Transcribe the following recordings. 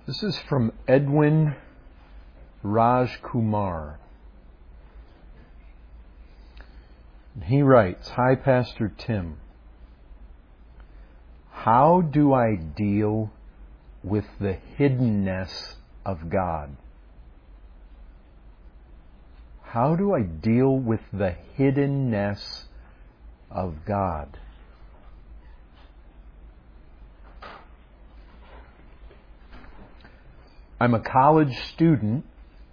This is from Edwin Raj Kumar. He writes, "Hi, Pastor Tim. How do I deal with the hiddenness of God? How do I deal with the hiddenness of God?" I'm a college student,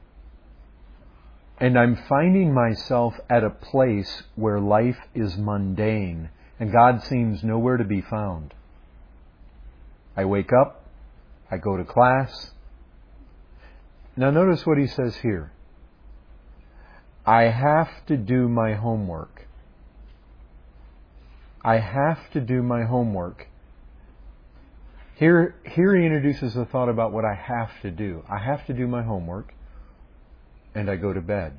and I'm finding myself at a place where life is mundane and God seems nowhere to be found. I wake up, I go to class. Now notice what he says here. I have to do my homework. I have to do my homework. Here he introduces the thought about what I have to do. I have to do my homework, and I go to bed.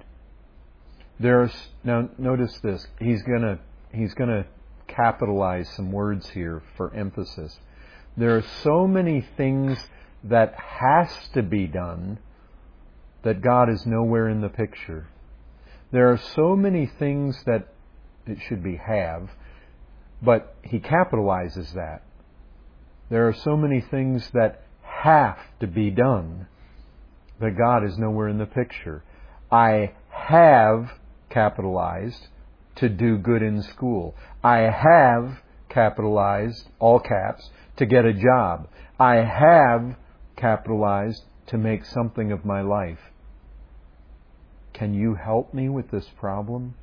Now notice this. He's gonna capitalize some words here for emphasis. There are so many things that has to be done that God is nowhere in the picture. There are so many things that it should be have, but he capitalizes that. There are so many things that have to be done that God is nowhere in the picture. I have capitalized to do good in school. I have capitalized, all caps, to get a job. I have capitalized to make something of my life. Can you help me with this problem?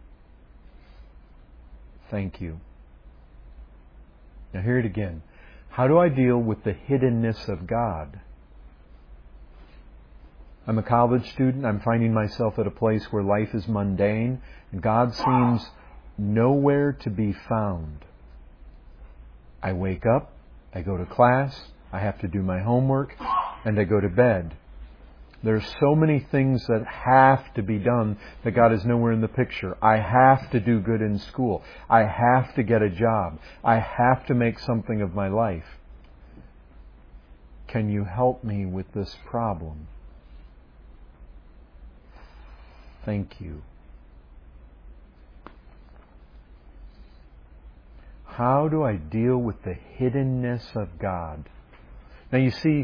Thank you. Now hear it again. How do I deal with the hiddenness of God? I'm a college student. I'm finding myself at a place where life is mundane and God seems nowhere to be found. I wake up, I go to class, I have to do my homework, and I go to bed. There's so many things that have to be done that God is nowhere in the picture. I have to do good in school. I have to get a job. I have to make something of my life. Can you help me with this problem? Thank you. How do I deal with the hiddenness of God? Now you see,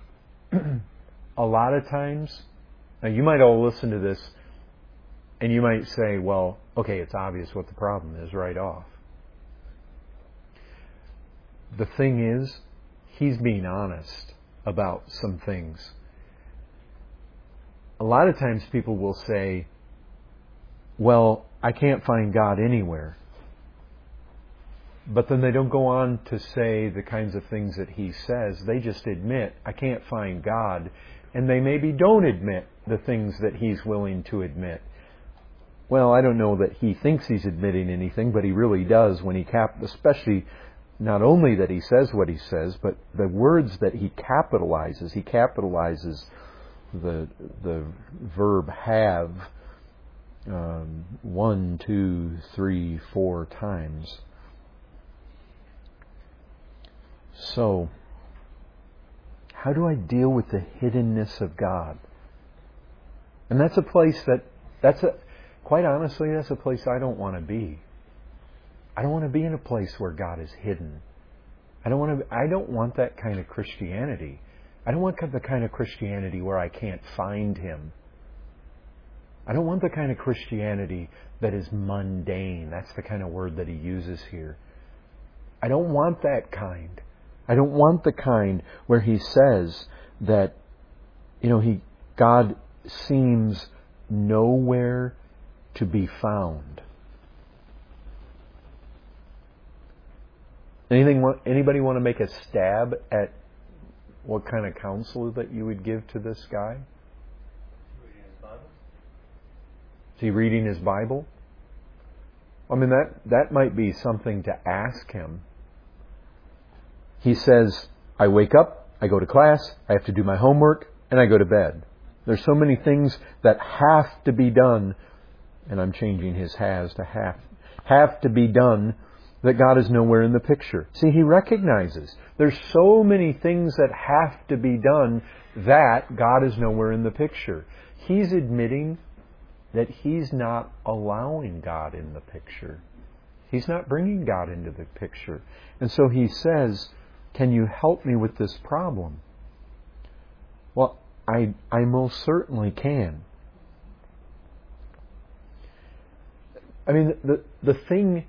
a lot of times, now you might all listen to this and you might say, well, okay, it's obvious what the problem is right off. The thing is, he's being honest about some things. A lot of times people will say, well, I can't find God anywhere. But then they don't go on to say the kinds of things that he says. They just admit, I can't find God. And they maybe don't admit the things that he's willing to admit. Well, I don't know that he thinks he's admitting anything, but he really does when he especially not only that he says what he says, but the words that he capitalizes. He capitalizes the verb have 1, 2, 3, 4 times. So, how do I deal with the hiddenness of God? And that's a place quite honestly, that's a place I don't want to be. I don't want to be in a place where God is hidden. I don't want that kind of Christianity. I don't want the kind of Christianity where I can't find Him. I don't want the kind of Christianity that is mundane. That's the kind of word that he uses here. I don't want that kind. I don't want the kind where he says that, God seems nowhere to be found. Anybody want to make a stab at what kind of counsel that you would give to this guy? Reading his Bible. Is he reading his Bible? I mean, that might be something to ask him. He says, I wake up, I go to class, I have to do my homework, and I go to bed. There's so many things that have to be done, and I'm changing his has to have to be done that God is nowhere in the picture. See, he recognizes there's so many things that have to be done that God is nowhere in the picture. He's admitting that he's not allowing God in the picture. He's not bringing God into the picture. And so he says, can you help me with this problem? Well, I most certainly can. I mean, the thing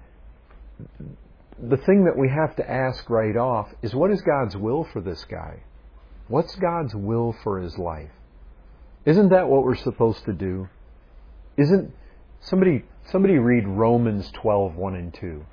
that we have to ask right off is, what is God's will for this guy? What's God's will for his life? Isn't that what we're supposed to do? Isn't somebody read Romans 12:1 and 2?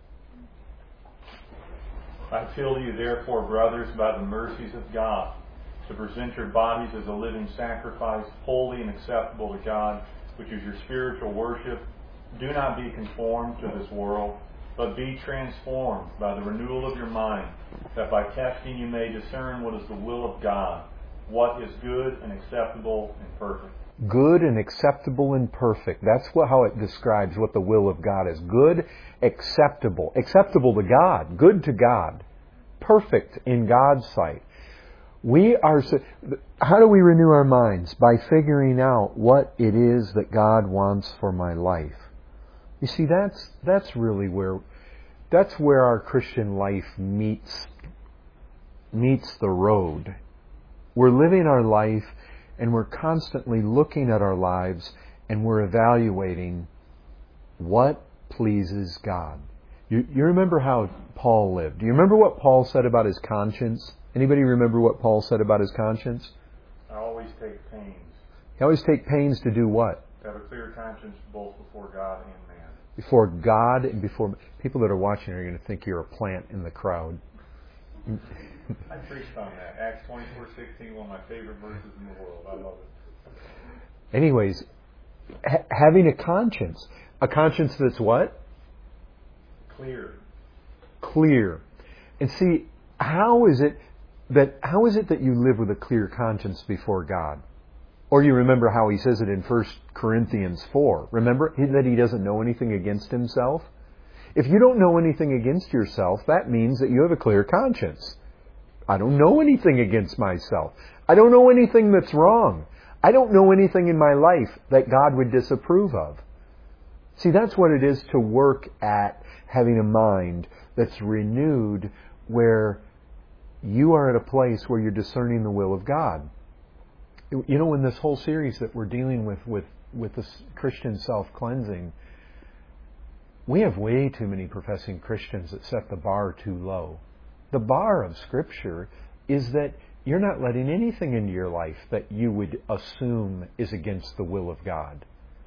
I appeal to you, therefore, brothers, by the mercies of God, to present your bodies as a living sacrifice, holy and acceptable to God, which is your spiritual worship. Do not be conformed to this world, but be transformed by the renewal of your mind, that by testing you may discern what is the will of God, what is good and acceptable and perfect. Good and acceptable and perfect. That's how it describes what the will of God is. Good, acceptable. Acceptable to God. Good to God. Perfect in God's sight. How do we renew our minds? By figuring out what it is that God wants for my life. You see, that's really where our Christian life meets the road. We're living our life, and we're constantly looking at our lives, and we're evaluating what pleases God. You remember how Paul lived. Do you remember what Paul said about his conscience? Anybody remember what Paul said about his conscience? I always take pains. He always take pains to do what? To have a clear conscience both before God and man. Before God and before... People that are watching are going to think you're a plant in the crowd. I preached on that. Acts 24:16, one of my favorite verses in the world. I love it. Anyways, having a conscience. A conscience that's what? Clear. And see, how is it that you live with a clear conscience before God? Or you remember how he says it in 1 Corinthians 4. Remember that he doesn't know anything against himself? If you don't know anything against yourself, that means that you have a clear conscience. I don't know anything against myself. I don't know anything that's wrong. I don't know anything in my life that God would disapprove of. See, that's what it is to work at having a mind that's renewed, where you are at a place where you're discerning the will of God. You know, in this whole series that we're dealing with this Christian self-cleansing, we have way too many professing Christians that set the bar too low. The bar of Scripture is that you're not letting anything into your life that you would assume is against the will of God.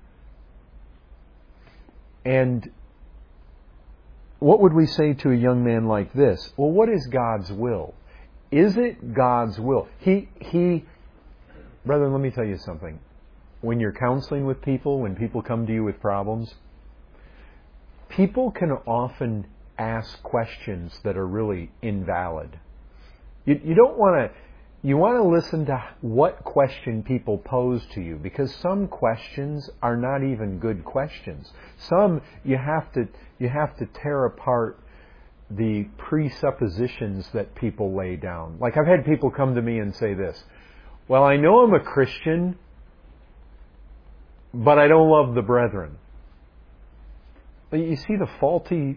And what would we say to a young man like this? Well, what is God's will? Is it God's will? Brethren, let me tell you something. When you're counseling with people, when people come to you with problems, people can often ask questions that are really invalid. You don't want to... You want to listen to what question people pose to you, because some questions are not even good questions. Some you have to tear apart the presuppositions that people lay down. Like, I've had people come to me and say this: well, I know I'm a Christian, but I don't love the brethren. You see the faulty,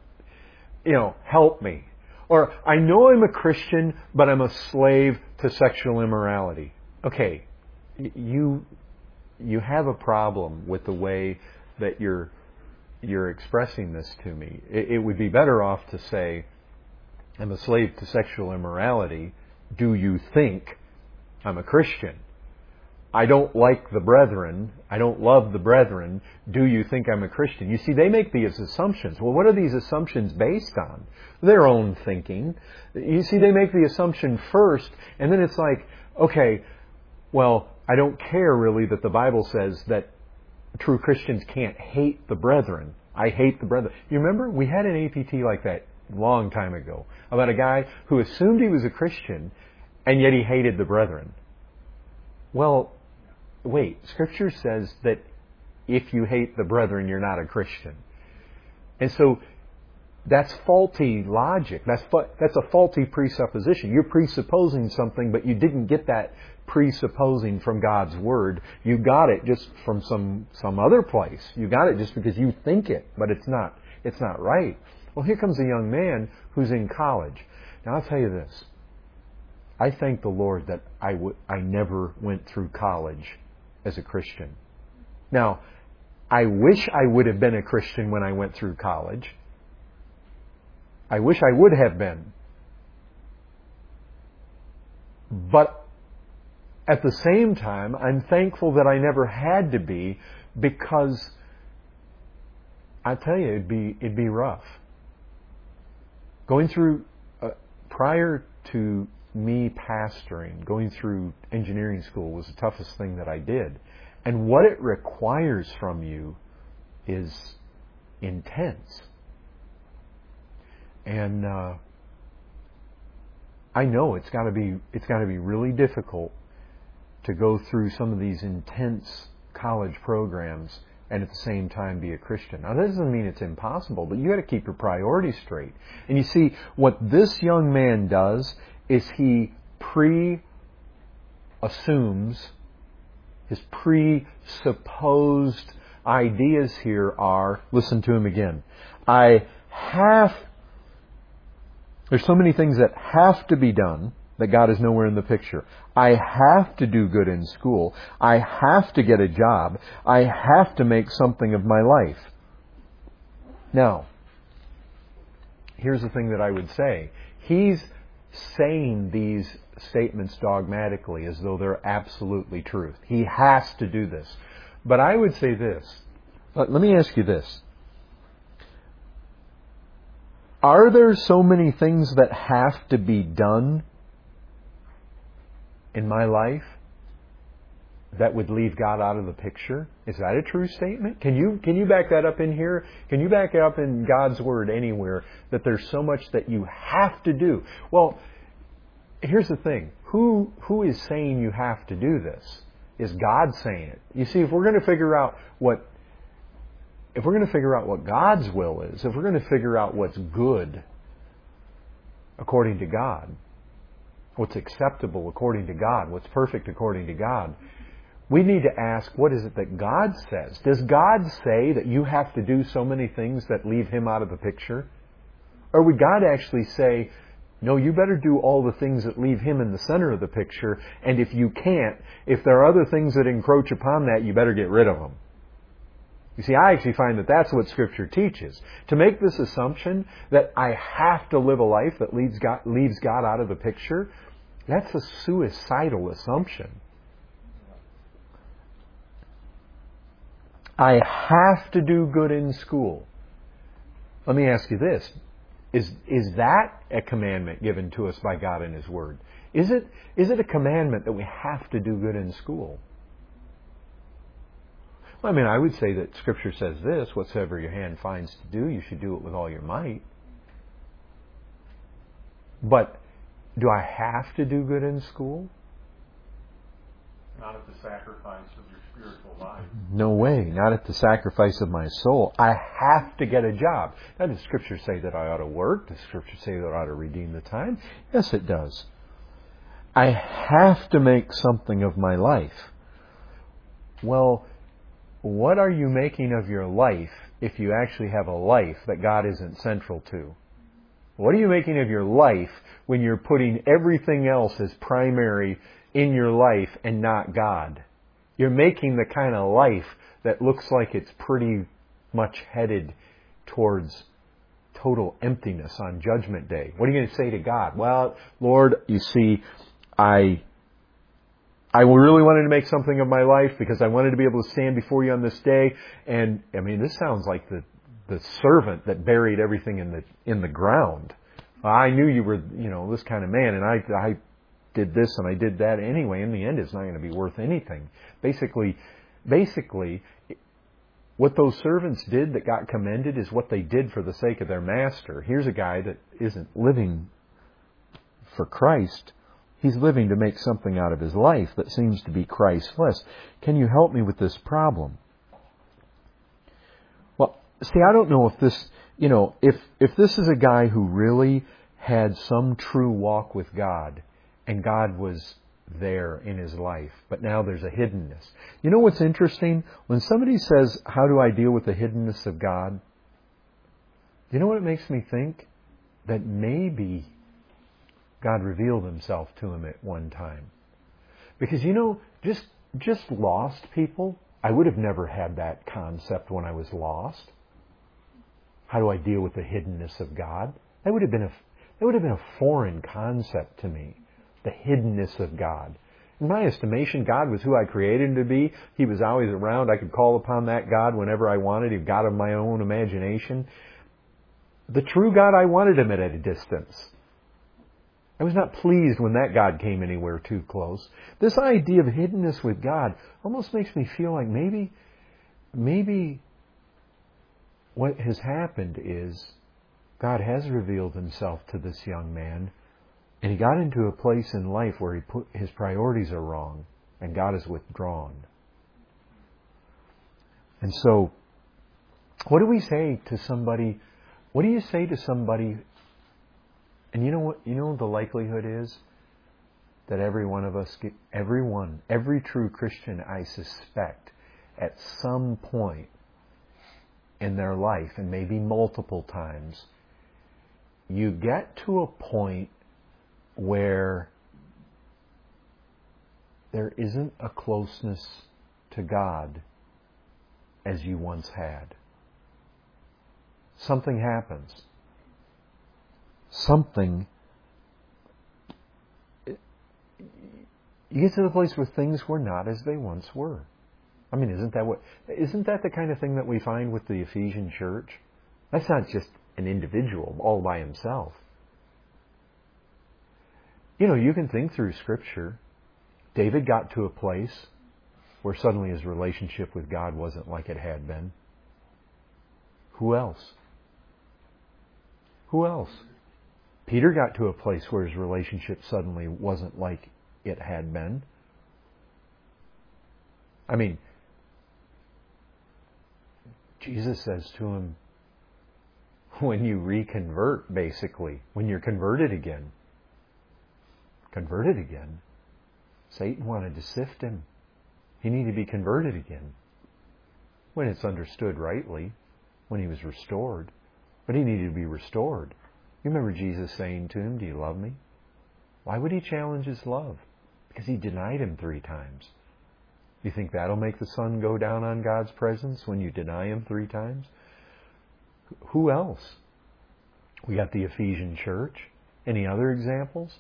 help me. Or, I know I'm a Christian, but I'm a slave to sexual immorality. Okay, you have a problem with the way that you're expressing this to me. It would be better off to say, I'm a slave to sexual immorality. Do you think I'm a Christian? I don't like the brethren. I don't love the brethren. Do you think I'm a Christian? You see, they make these assumptions. Well, what are these assumptions based on? Their own thinking. You see, they make the assumption first, and then it's like, okay, well, I don't care really that the Bible says that true Christians can't hate the brethren. I hate the brethren. You remember? We had an APT like that a long time ago about a guy who assumed he was a Christian, and yet he hated the brethren. Well, wait, Scripture says that if you hate the brethren, you're not a Christian. And so That's faulty logic. That's a faulty presupposition. You're presupposing something, but you didn't get that presupposing from God's Word. You got it just from some other place. You got it just because you think it, but it's not right. Well, here comes a young man who's in college. Now, I'll tell you this. I thank the Lord that I never went through college as a Christian. Now, I wish I would have been a Christian when I went through college. I wish I would have been. But at the same time, I'm thankful that I never had to be, because I tell you, it'd be rough. Going through, prior to me pastoring, going through engineering school was the toughest thing that I did. And what it requires from you is intense. And I know it's got to be really difficult to go through some of these intense college programs and at the same time be a Christian. Now, that doesn't mean it's impossible, but you got to keep your priorities straight. And you see, what this young man does is he assumes, his presupposed ideas here are, listen to him again, there's so many things that have to be done that God is nowhere in the picture. I have to do good in school. I have to get a job. I have to make something of my life. Now, here's the thing that I would say. He's saying these statements dogmatically as though they're absolutely truth. He has to do this. But I would say this. Let me ask you this. Are there so many things that have to be done in my life that would leave God out of the picture? Is that a true statement? Can you back that up in here? Can you back it up in God's Word anywhere that there's so much that you have to do? Well, here's the thing. Who is saying you have to do this? Is God saying it? You see, if we're going to figure out what God's will is, if we're going to figure out what's good according to God, what's acceptable according to God, what's perfect according to God, we need to ask, what is it that God says? Does God say that you have to do so many things that leave Him out of the picture? Or would God actually say, no, you better do all the things that leave Him in the center of the picture, and if you can't, if there are other things that encroach upon that, you better get rid of them? You see, I actually find that that's what Scripture teaches. To make this assumption that I have to live a life that leaves God out of the picture, that's a suicidal assumption. I have to do good in school. Let me ask you this. Is that a commandment given to us by God in His Word? Is it a commandment that we have to do good in school? Well, I mean, I would say that Scripture says this, whatsoever your hand finds to do, you should do it with all your might. But do I have to do good in school? Not at the sacrifice of your spiritual life. No way. Not at the sacrifice of my soul. I have to get a job. Now, does Scripture say that I ought to work? Does Scripture say that I ought to redeem the time? Yes, it does. I have to make something of my life. Well, what are you making of your life if you actually have a life that God isn't central to? What are you making of your life when you're putting everything else as primary in your life and not God? You're making the kind of life that looks like it's pretty much headed towards total emptiness on Judgment Day. What are you going to say to God? Well, Lord, you see, I really wanted to make something of my life because I wanted to be able to stand before you on this day. And, I mean, this sounds like the servant that buried everything in the ground. I knew you were, this kind of man, and I did this and I did that anyway. In the end, it's not going to be worth anything. Basically, what those servants did that got commended is what they did for the sake of their master. Here's a guy that isn't living for Christ. He's living to make something out of his life that seems to be Christless. Can you help me with this problem? Well, See, I don't know if this, if this is a guy who really had some true walk with God, and God was there in his life, but now there's a hiddenness. You know what's interesting? When somebody says, how do I deal with the hiddenness of God? You know what it makes me think? That maybe God revealed himself to him at one time. Because, just lost people, I would have never had that concept when I was lost. How do I deal with the hiddenness of God? That would have been a foreign concept to me. The hiddenness of God. In my estimation, God was who I created him to be. He was always around. I could call upon that God whenever I wanted. He was God of my own imagination. The true God, I wanted him at a distance. I was not pleased when that God came anywhere too close. This idea of hiddenness with God almost makes me feel like maybe what has happened is God has revealed himself to this young man, and he got into a place in life where his priorities are wrong, and God is withdrawn. And so, what do we say to somebody? What do you say to somebody? And you know what? You know the likelihood is that every one of us, every true Christian, I suspect, at some point in their life, and maybe multiple times, you get to a point where there isn't a closeness to God as you once had. Something happens. You get to the place where things were not as they once were. I mean, isn't that the kind of thing that we find with the Ephesian church? That's not just an individual all by himself. You can think through Scripture. David got to a place where suddenly his relationship with God wasn't like it had been. Who else? Peter got to a place where his relationship suddenly wasn't like it had been. I mean, Jesus says to him, when you reconvert, basically, when you're converted again, Satan wanted to sift him. He needed to be converted again. When it's understood rightly, when he was restored. But he needed to be restored. You remember Jesus saying to him, do you love me? Why would he challenge his love? Because he denied him 3 times. You think that'll make the sun go down on God's presence when you deny him 3 times? Who else? We got the Ephesian church. Any other examples?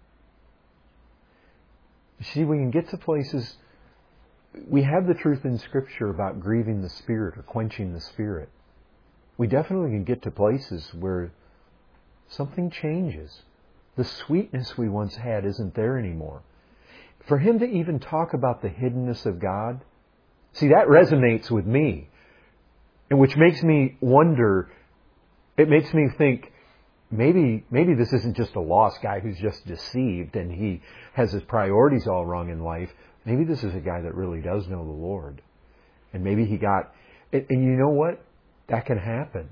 You see, we can get to places. We have the truth in Scripture about grieving the Spirit or quenching the Spirit. We definitely can get to places where something changes. The sweetness we once had isn't there anymore. For him to even talk about the hiddenness of God, see, that resonates with me. And which makes me wonder, it makes me think, maybe this isn't just a lost guy who's just deceived and he has his priorities all wrong in life. Maybe this is a guy that really does know the Lord. And maybe he got... And you know what? That can happen.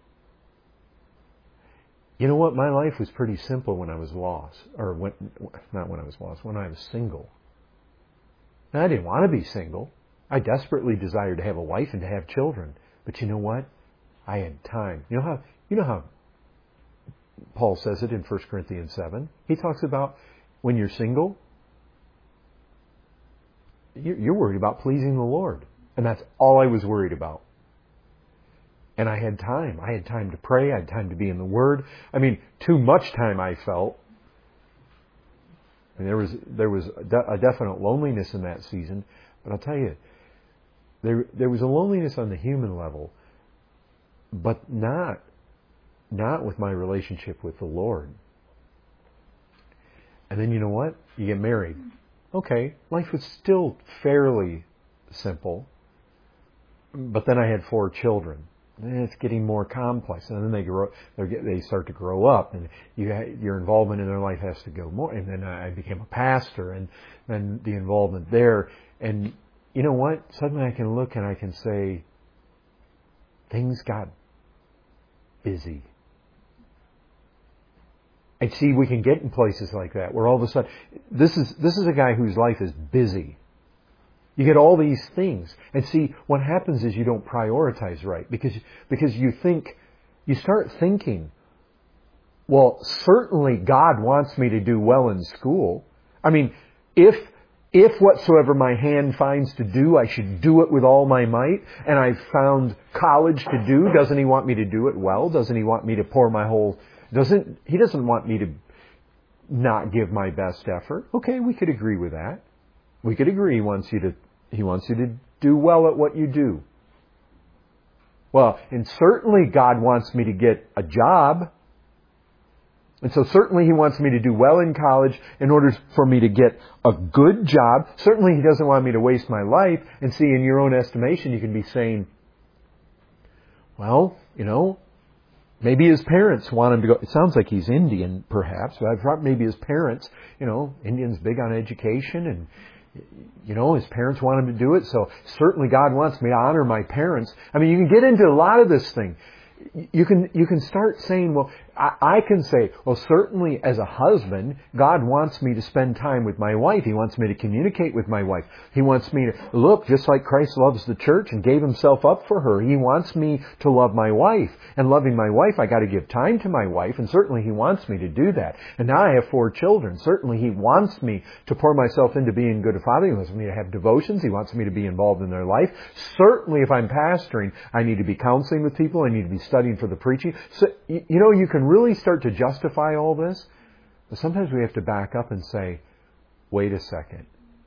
You know what? My life was pretty simple when I was lost. Not when I was lost, when I was single. Now, I didn't want to be single. I desperately desired to have a wife and to have children. But you know what? I had time. You know how Paul says it in 1 Corinthians 7? He talks about when you're single, you're worried about pleasing the Lord. And that's all I was worried about. And I had time. I had time to pray. I had time to be in the Word. I mean, too much time, I felt. And there was a definite loneliness in that season. But I'll tell you, there was a loneliness on the human level, but not with my relationship with the Lord. And then you know what? You get married. Okay, life was still fairly simple. But then I had 4 children. And it's getting more complex, and then they start to grow up, and your involvement in their life has to go more. And then I became a pastor, and then the involvement there. And you know what? Suddenly I can look and I can say, things got busy. And see, we can get in places like that where all of a sudden, this is a guy whose life is busy. You get all these things. And see, what happens is you don't prioritize right. Because you start thinking, well, certainly God wants me to do well in school. I mean, if whatsoever my hand finds to do, I should do it with all my might, and I've found college to do, doesn't He want me to do it well? Doesn't He want me to pour my whole... He doesn't want me to not give my best effort. Okay, we could agree with that. We could agree He wants you to do well at what you do. Well, and certainly God wants me to get a job. And so certainly He wants me to do well in college in order for me to get a good job. Certainly He doesn't want me to waste my life. And see, in your own estimation, you can be saying, well, maybe his parents want him to go. It sounds like he's Indian, perhaps. Maybe his parents, Indians big on education, and his parents want him to do it. So certainly God wants me to honor my parents. I mean, you can get into a lot of this thing. You can start saying, well, I can say, well, certainly as a husband, God wants me to spend time with my wife. He wants me to communicate with my wife. He wants me to look just like Christ loves the church and gave Himself up for her. He wants me to love my wife. And loving my wife, I got to give time to my wife. And certainly He wants me to do that. And now I have 4 children. Certainly He wants me to pour myself into being good a father. He wants me to have devotions. He wants me to be involved in their life. Certainly if I'm pastoring, I need to be counseling with people. I need to be studying for the preaching. So, you can really start to justify all this. But sometimes we have to back up and say, wait a second.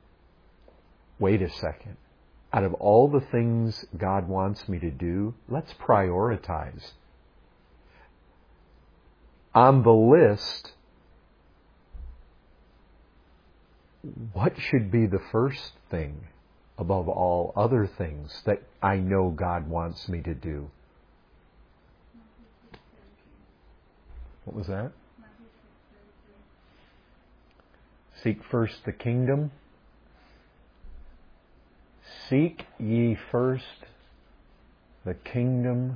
Out of all the things God wants me to do, let's prioritize. On the list, what should be the first thing above all other things that I know God wants me to do? What was that? Seek first the kingdom. Seek ye first the kingdom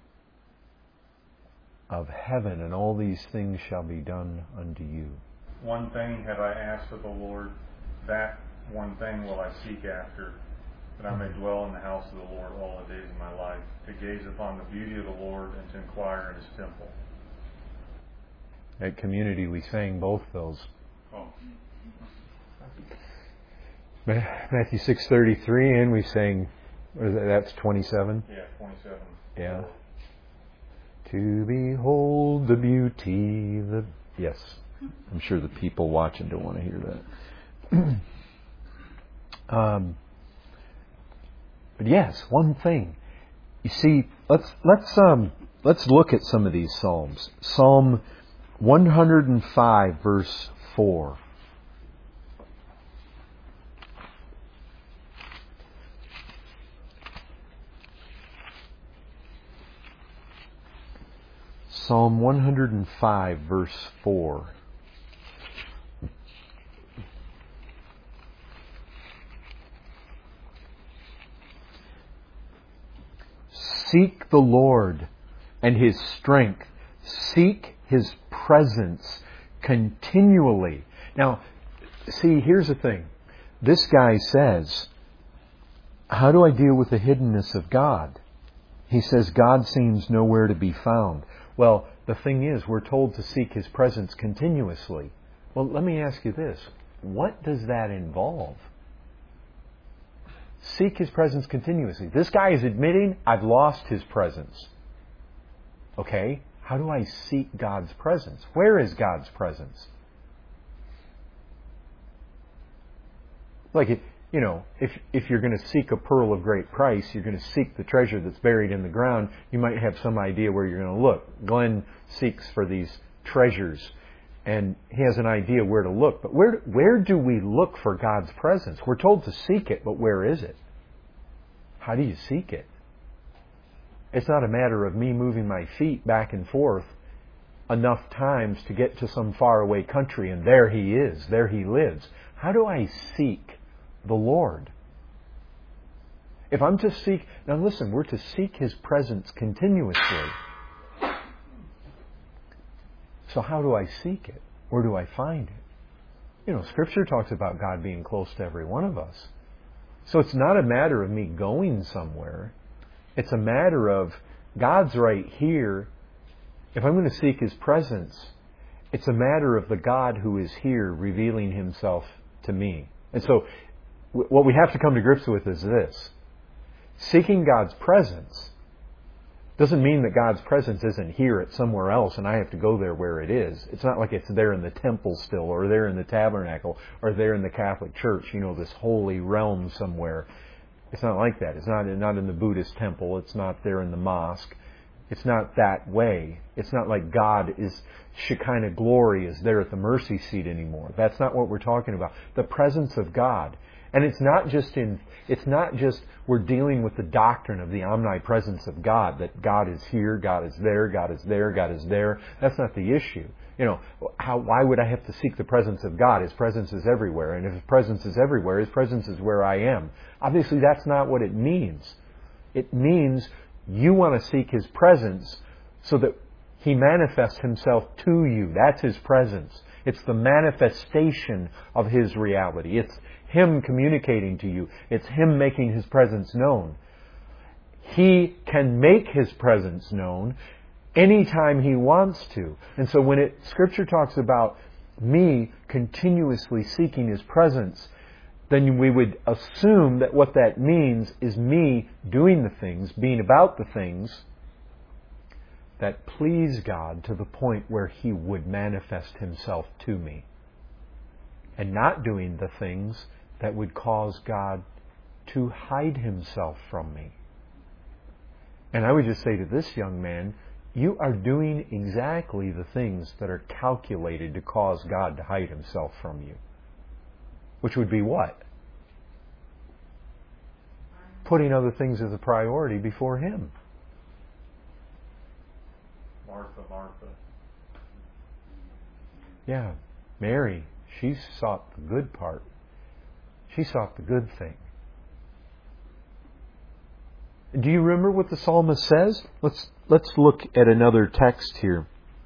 of heaven, and all these things shall be done unto you. One thing have I asked of the Lord, that one thing will I seek after, that I may dwell in the house of the Lord all the days of my life, to gaze upon the beauty of the Lord and to inquire in His temple. At Community, we sang both those. Oh. Matthew 6:33, and we sang, that's 27? Yeah, 27. Yeah. To behold the beauty, yes. I'm sure the people watching don't want to hear that. But yes, one thing. You see, let's look at some of these Psalms. Psalm 105, verse 4. Psalm 105, verse 4. Seek the Lord and His strength. Seek His presence continually. Now, see, here's the thing. This guy says, how do I deal with the hiddenness of God? He says, God seems nowhere to be found. Well, the thing is, we're told to seek His presence continuously. Well, let me ask you this. What does that involve? Seek His presence continuously. This guy is admitting, I've lost His presence. Okay? How do I seek God's presence? Where is God's presence? Like, if you're going to seek a pearl of great price, you're going to seek the treasure that's buried in the ground, you might have some idea where you're going to look. Glenn seeks for these treasures, and he has an idea where to look. But where do we look for God's presence? We're told to seek it, but where is it? How do you seek it? It's not a matter of me moving my feet back and forth enough times to get to some faraway country and there He is, there He lives. How do I seek the Lord? If I'm to seek, now listen, we're to seek His presence continuously. So how do I seek it? Where do I find it? You know, Scripture talks about God being close to every one of us. So it's not a matter of me going somewhere. It's a matter of God's right here. If I'm going to seek His presence, it's a matter of the God who is here revealing Himself to me. And so what we have to come to grips with is this. Seeking God's presence doesn't mean that God's presence isn't here, it's somewhere else, and I have to go there where it is. It's not like it's there in the temple still, or there in the tabernacle, or there in the Catholic Church, you know, this holy realm somewhere. It's not like that. It's not in the Buddhist temple. It's not there in the mosque. It's not that way. It's not like God is, Shekinah glory is there at the mercy seat anymore. That's not what we're talking about. The presence of God. And it's not just we're dealing with the doctrine of the omnipresence of God, that God is here, God is there, God is there, God is there. That's not the issue. You know, why would I have to seek the presence of God? His presence is everywhere. And if His presence is everywhere, His presence is where I am. Obviously, that's not what it means. It means you want to seek His presence so that He manifests Himself to you. That's His presence. It's the manifestation of His reality. It's Him communicating to you. It's Him making His presence known. He can make His presence known anytime He wants to. And so when Scripture talks about me continuously seeking His presence, then we would assume that what that means is me doing the things, being about the things that please God to the point where He would manifest Himself to me. And not doing the things that would cause God to hide Himself from me. And I would just say to this young man, you are doing exactly the things that are calculated to cause God to hide Himself from you. Which would be what? Putting other things as a priority before Him. Martha. Yeah, Mary, she sought the good part. She sought the good thing. Do you remember what the psalmist says? Let's look at another text here.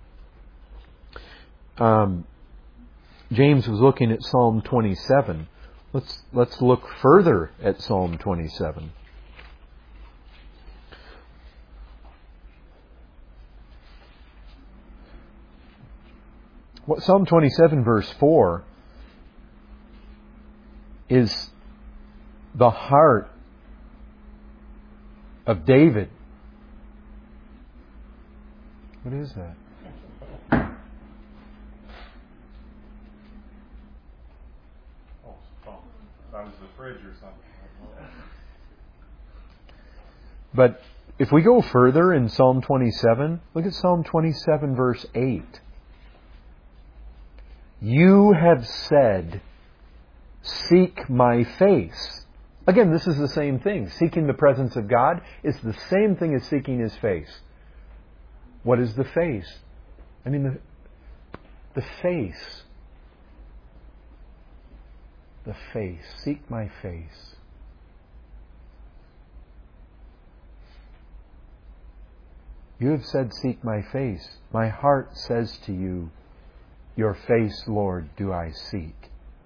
James was looking at Psalm 27. Let's look further at Psalm 27. Psalm 27 verse 4 is the heart of David. What is that? That was the fridge or something. But if we go further in Psalm 27, look at Psalm 27 verse 8. You have said, seek my face. Again, this is the same thing. Seeking the presence of God is the same thing as seeking His face. What is the face? I mean, the face. The face. Seek my face. You have said, seek my face. My heart says to you, your face, Lord, do I seek.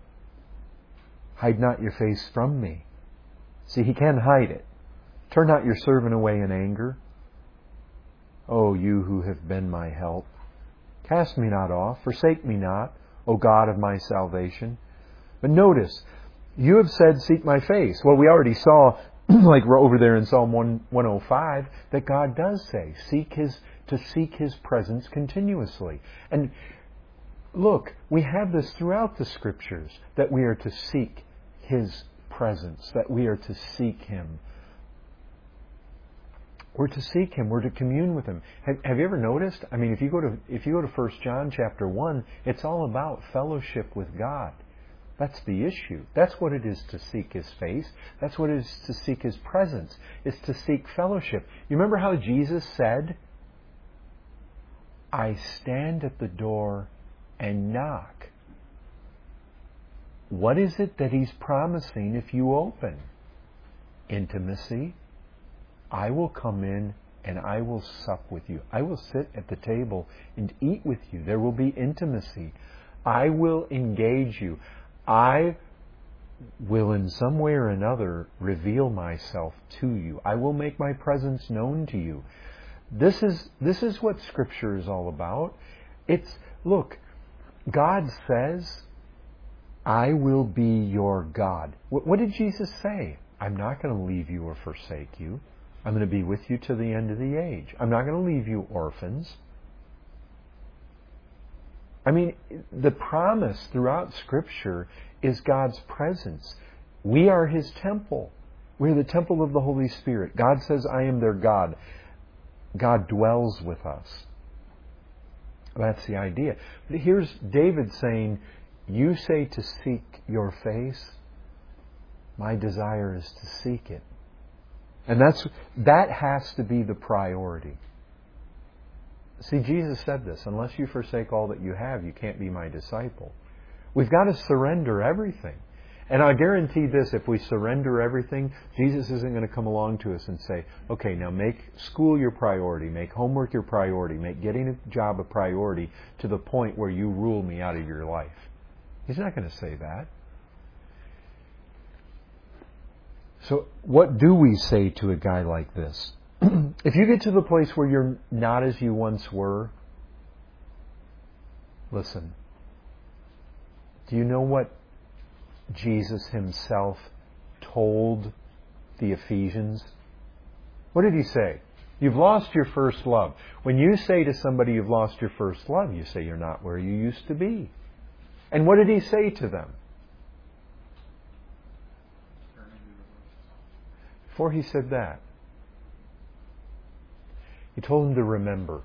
Hide not your face from me. See, He can hide it. Turn not your servant away in anger. O you who have been my help. Cast me not off, forsake me not, O God of my salvation. But notice, you have said, seek my face. Well, we already saw, like we're over there in Psalm 105, that God does say, to seek His presence continuously. And look, we have this throughout the Scriptures, that we are to seek His presence, that we are to seek Him. We're to seek Him. We're to commune with Him. Have you ever noticed? I mean, if you go to 1 John chapter 1, it's all about fellowship with God. That's the issue. That's what it is to seek His face. That's what it is to seek His presence. It's to seek fellowship. You remember how Jesus said, I stand at the door and knock. What is it that He's promising if you open? intimacy. I will come in and I will sup with you. I will sit at the table and eat with you. There will be intimacy. I will engage you. I will in some way or another reveal myself to you. I will make my presence known to you. This is what Scripture is all about. Look, God says, I will be your God. What did Jesus say? I'm not going to leave you or forsake you. I'm going to be with you to the end of the age. I'm not going to leave you orphans. I mean, the promise throughout Scripture is God's presence. We are His temple. We're the temple of the Holy Spirit. God says, I am their God. God dwells with us. That's the idea. But here's David saying, you say to seek your face. My desire is to seek it. And that has to be the priority. See, Jesus said this, unless you forsake all that you have, you can't be my disciple. We've got to surrender everything. And I guarantee this, if we surrender everything, Jesus isn't going to come along to us and say, okay, now make school your priority, make homework your priority, make getting a job a priority to the point where you rule me out of your life. He's not going to say that. So what do we say to a guy like this? If you get to the place where you're not as you once were, listen. Do you know what Jesus Himself told the Ephesians? What did He say? You've lost your first love. When you say to somebody you've lost your first love, you say you're not where you used to be. And what did He say to them? Before He said that, He told them to remember.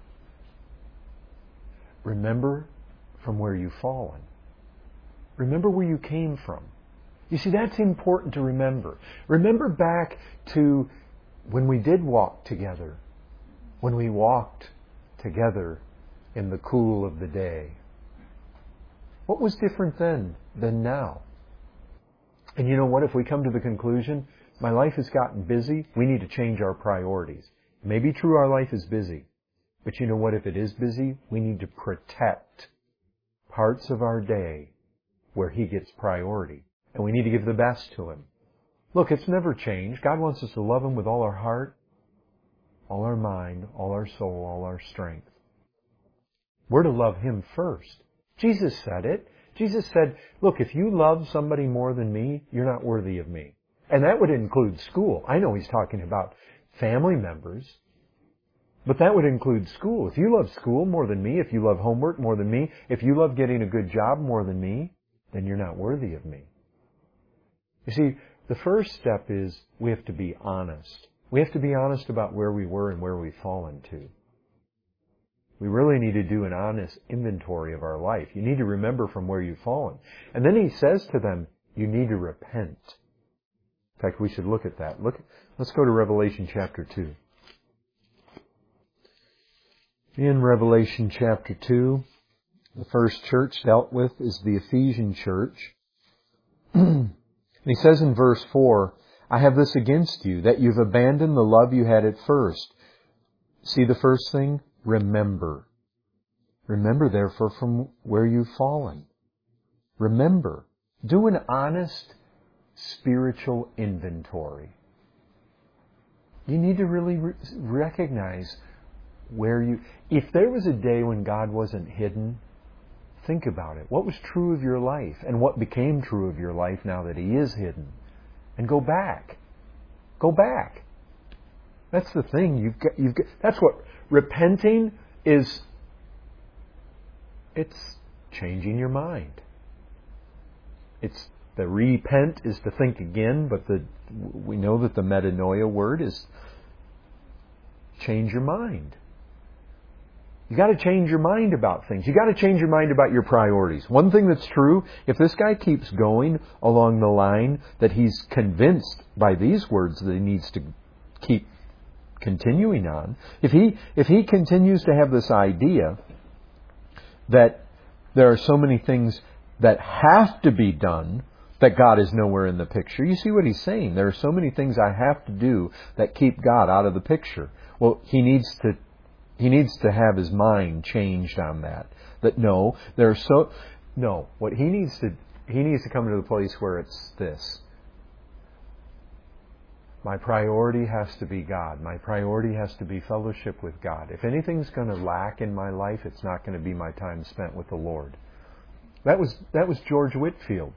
Remember from where you've fallen. Remember where you came from. You see, that's important to remember. Remember back to when we did walk together. When we walked together in the cool of the day. What was different then than now? And you know what? If we come to the conclusion, my life has gotten busy, we need to change our priorities. It may be true our life is busy. But you know what? If it is busy, we need to protect parts of our day where He gets priority. And we need to give the best to Him. Look, it's never changed. God wants us to love Him with all our heart, all our mind, all our soul, all our strength. We're to love Him first. Jesus said it. Jesus said, look, if you love somebody more than me, you're not worthy of me. And that would include school. I know He's talking about family members, but that would include school. If you love school more than me, if you love homework more than me, if you love getting a good job more than me, then you're not worthy of me. You see, the first step is we have to be honest. We have to be honest about where we were and where we've fallen to. We really need to do an honest inventory of our life. You need to remember from where you've fallen. And then He says to them, you need to repent. In fact, we should look at that. Let's go to Revelation chapter 2. In Revelation chapter 2, the first church dealt with is the Ephesian church. And he says in verse 4, I have this against you, that you've abandoned the love you had at first. See the first thing? Remember. Remember, therefore, from where you've fallen. Remember. Do an honest spiritual inventory. You need to really recognize where you... If there was a day when God wasn't hidden, think about it. What was true of your life and what became true of your life now that He is hidden? And go back. Go back. That's the thing. You've got, that's what repenting is. It's changing your mind. It's the repent is to think again, but we know that the metanoia word is change your mind. You got to change your mind about things. You got to change your mind about your priorities. One thing that's true, if this guy keeps going along the line that he's convinced by these words that he needs to keep continuing on, if he continues to have this idea that there are so many things that have to be done that God is nowhere in the picture. You see what he's saying? There are so many things I have to do that keep God out of the picture. Well, he needs to have his mind changed on that. That no, what he needs to come to the place where it's this. My priority has to be God. My priority has to be fellowship with God. If anything's going to lack in my life, it's not going to be my time spent with the Lord. That was George Whitefield.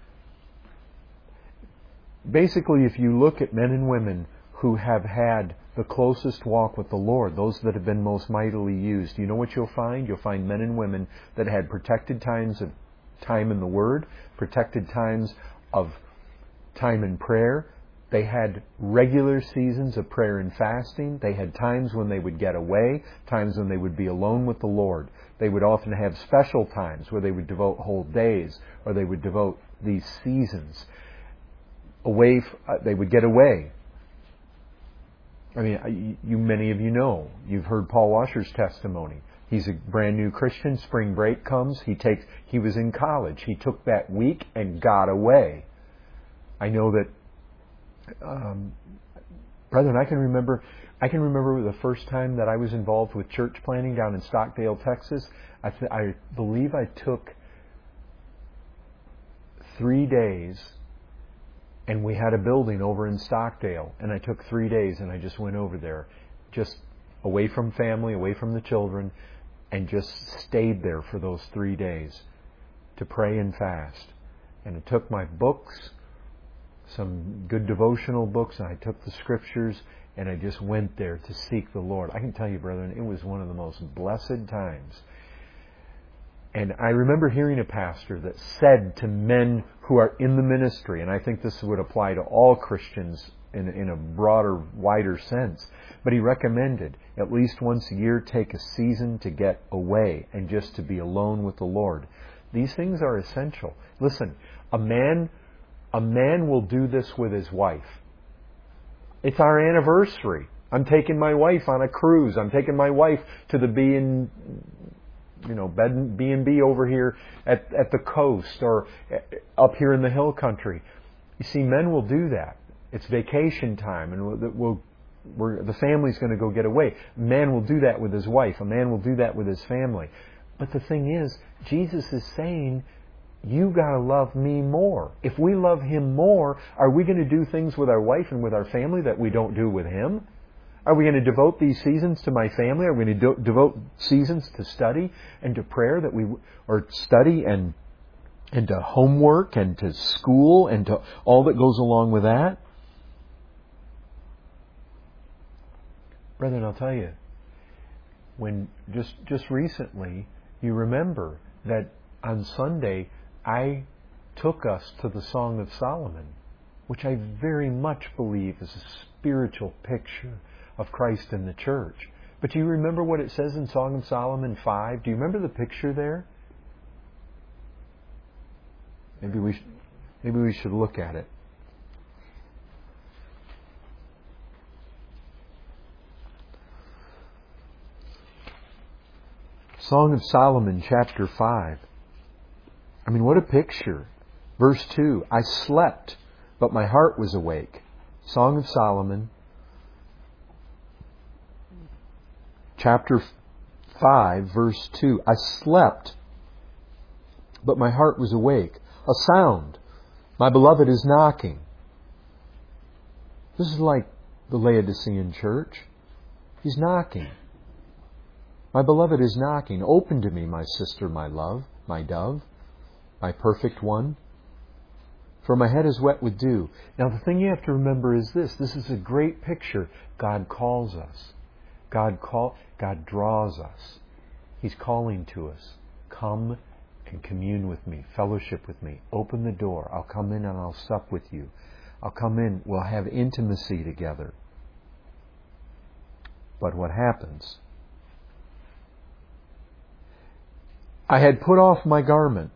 Basically, if you look at men and women who have had the closest walk with the Lord, those that have been most mightily used, you know what you'll find? You'll find men and women that had protected times of time in the Word, protected times of time in prayer. They had regular seasons of prayer and fasting. They had times when they would get away, times when they would be alone with the Lord. They would often have special times where they would devote whole days, or they would devote these seasons. They would get away. I mean, many of you know. You've heard Paul Washer's testimony. He's a brand new Christian. Spring break comes. He was in college. He took that week and got away. I know that, brethren, I can remember the first time that I was involved with church planting down in Stockdale, Texas. I believe I took 3 days. And we had a building over in Stockdale, and I took 3 days and I just went over there, just away from family, away from the children, and just stayed there for those 3 days to pray and fast. And I took my books, some good devotional books, and I took the scriptures, and I just went there to seek the Lord. I can tell you, brethren, it was one of the most blessed times. And I remember hearing a pastor that said to men who are in the ministry, and I think this would apply to all Christians in a broader, wider sense, but he recommended at least once a year take a season to get away and just to be alone with the Lord. These things are essential. Listen, a man will do this with his wife. It's our anniversary. I'm taking my wife on a cruise. I'm taking my wife to the B&B over here at the coast or up here in the hill country. You see, men will do that. It's vacation time, and the family's going to go get away. A man will do that with his wife. A man will do that with his family. But the thing is, Jesus is saying, you got to love me more. If we love Him more, are we going to do things with our wife and with our family that we don't do with Him? Are we going to devote these seasons to my family? Are we going to devote seasons to study and to prayer or study and to homework and to school and to all that goes along with that? Brethren, I'll tell you, when just recently, you remember that on Sunday I took us to the Song of Solomon, which I very much believe is a spiritual picture of Christ in the church. But do you remember what it says in Song of Solomon 5? Do you remember the picture there? Maybe we should look at it. Song of Solomon, chapter 5. I mean, what a picture. Verse 2, I slept, but my heart was awake. Song of Solomon, chapter 5, verse 2. I slept, but my heart was awake. A sound. My beloved is knocking. This is like the Laodicean church. He's knocking. My beloved is knocking. Open to me, my sister, my love, my dove, my perfect one. For my head is wet with dew. Now the thing you have to remember is this. This is a great picture. God calls us. God draws us. He's calling to us. Come and commune with me. Fellowship with me. Open the door. I'll come in and I'll sup with you. I'll come in. We'll have intimacy together. But what happens? I had put off my garment.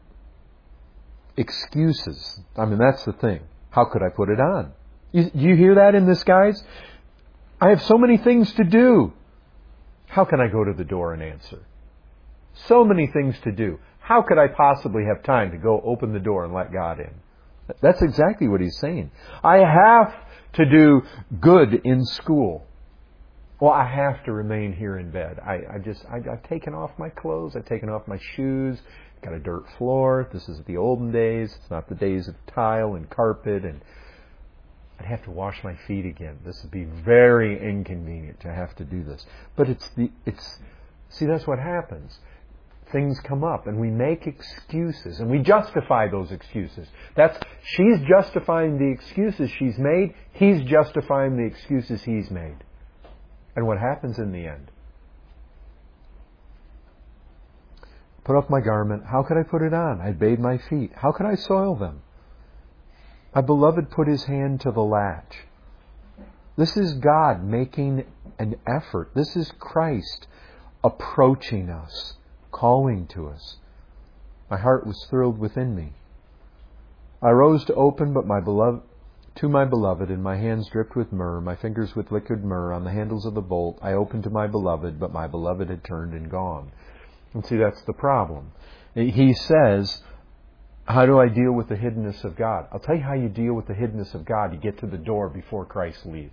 Excuses. I mean, that's the thing. How could I put it on? You hear that in this, guys? I have so many things to do. How can I go to the door and answer? So many things to do. How could I possibly have time to go open the door and let God in? That's exactly what he's saying. I have to do good in school. Well, I have to remain here in bed. I've taken off my clothes. I've taken off my shoes. Got a dirt floor. This is the olden days. It's not the days of tile and carpet. And I'd have to wash my feet again. This would be very inconvenient to have to do this. But see, that's what happens. Things come up and we make excuses and we justify those excuses. She's justifying the excuses she's made. He's justifying the excuses he's made. And what happens in the end? Put off my garment. How could I put it on? I bathe my feet. How could I soil them? My beloved put his hand to the latch. This is God making an effort. This is Christ approaching us, calling to us. My heart was thrilled within me. I rose to open, but my beloved, and my hands dripped with myrrh, my fingers with liquid myrrh on the handles of the bolt. I opened to my beloved, but my beloved had turned and gone. And see, that's the problem. He says, how do I deal with the hiddenness of God? I'll tell you how you deal with the hiddenness of God. You get to the door before Christ leaves.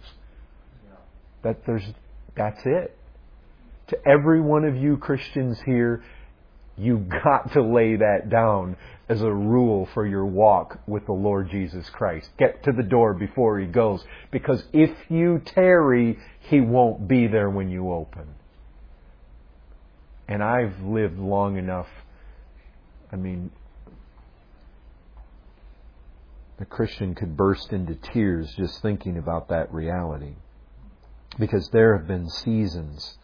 That's it. To every one of you Christians here, you got to lay that down as a rule for your walk with the Lord Jesus Christ. Get to the door before He goes. Because if you tarry, He won't be there when you open. And I've lived long enough. The Christian could burst into tears just thinking about that reality. Because there have been seasons.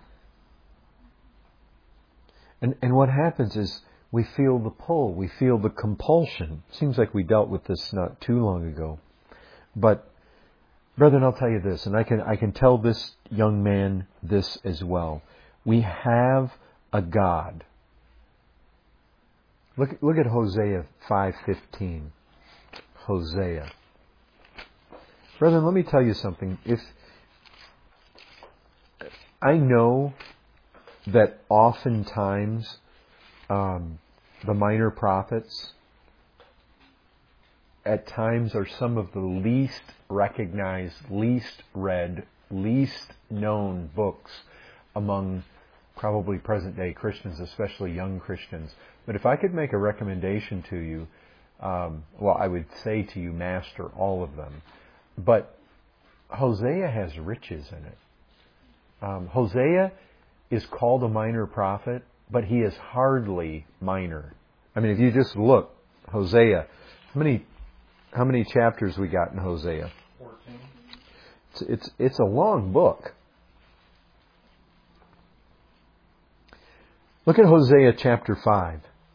And what happens is we feel the pull, we feel the compulsion. Seems like we dealt with this not too long ago. But, brethren, I'll tell you this, and I can tell this young man this as well. We have a God. Look at Hosea 5:15. Hosea. Brethren, let me tell you something. If I know that oftentimes the minor prophets at times are some of the least recognized, least read, least known books among probably present-day Christians, especially young Christians. But if I could make a recommendation to you, I would say to you, master all of them. But Hosea has riches in it. Hosea is called a minor prophet, but he is hardly minor. If you just look, Hosea, how many chapters we got in Hosea? 14. It's a long book. Look at Hosea chapter 5.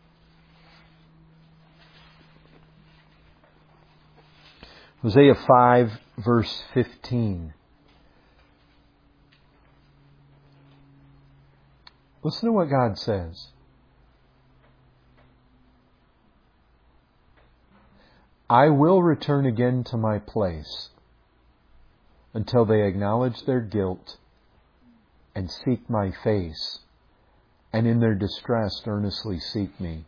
Hosea 5, verse 15. Listen to what God says. I will return again to my place until they acknowledge their guilt and seek my face, and in their distress earnestly seek me.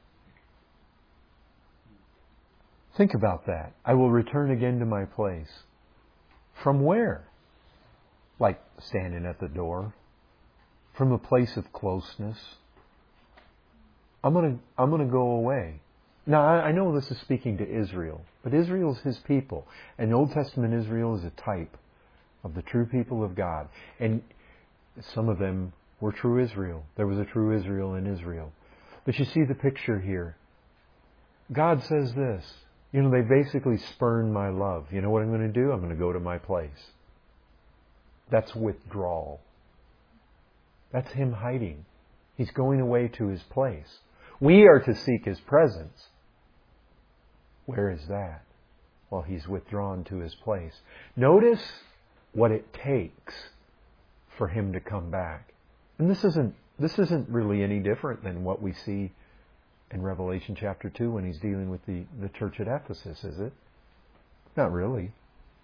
Think about that. I will return again to my place. From where? Like standing at the door. From a place of closeness. I'm going to go away. Now, I know this is speaking to Israel, but Israel is His people. And Old Testament Israel is a type of the true people of God. And some of them were true Israel. There was a true Israel in Israel. But you see the picture here. God says this. They basically spurn my love. You know what I'm going to do? I'm going to go to my place. That's withdrawal. That's Him hiding. He's going away to His place. We are to seek His presence. Where is that? Well, He's withdrawn to His place. Notice what it takes for Him to come back. And this isn't really any different than what we see in Revelation chapter 2 when He's dealing with the church at Ephesus, is it? Not really.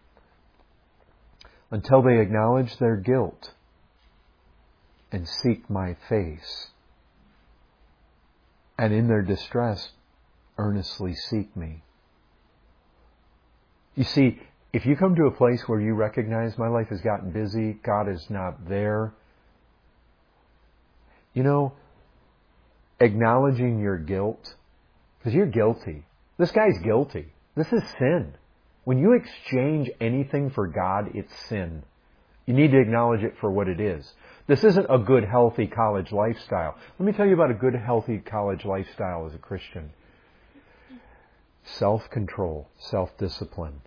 Until they acknowledge their guilt and seek my face, and in their distress earnestly seek me. You see, if you come to a place where you recognize my life has gotten busy, God is not there, acknowledging your guilt, because you're guilty. This guy's guilty. This is sin. When you exchange anything for God, it's sin. You need to acknowledge it for what it is. This isn't a good, healthy college lifestyle. Let me tell you about a good, healthy college lifestyle as a Christian. Self-control, self-discipline.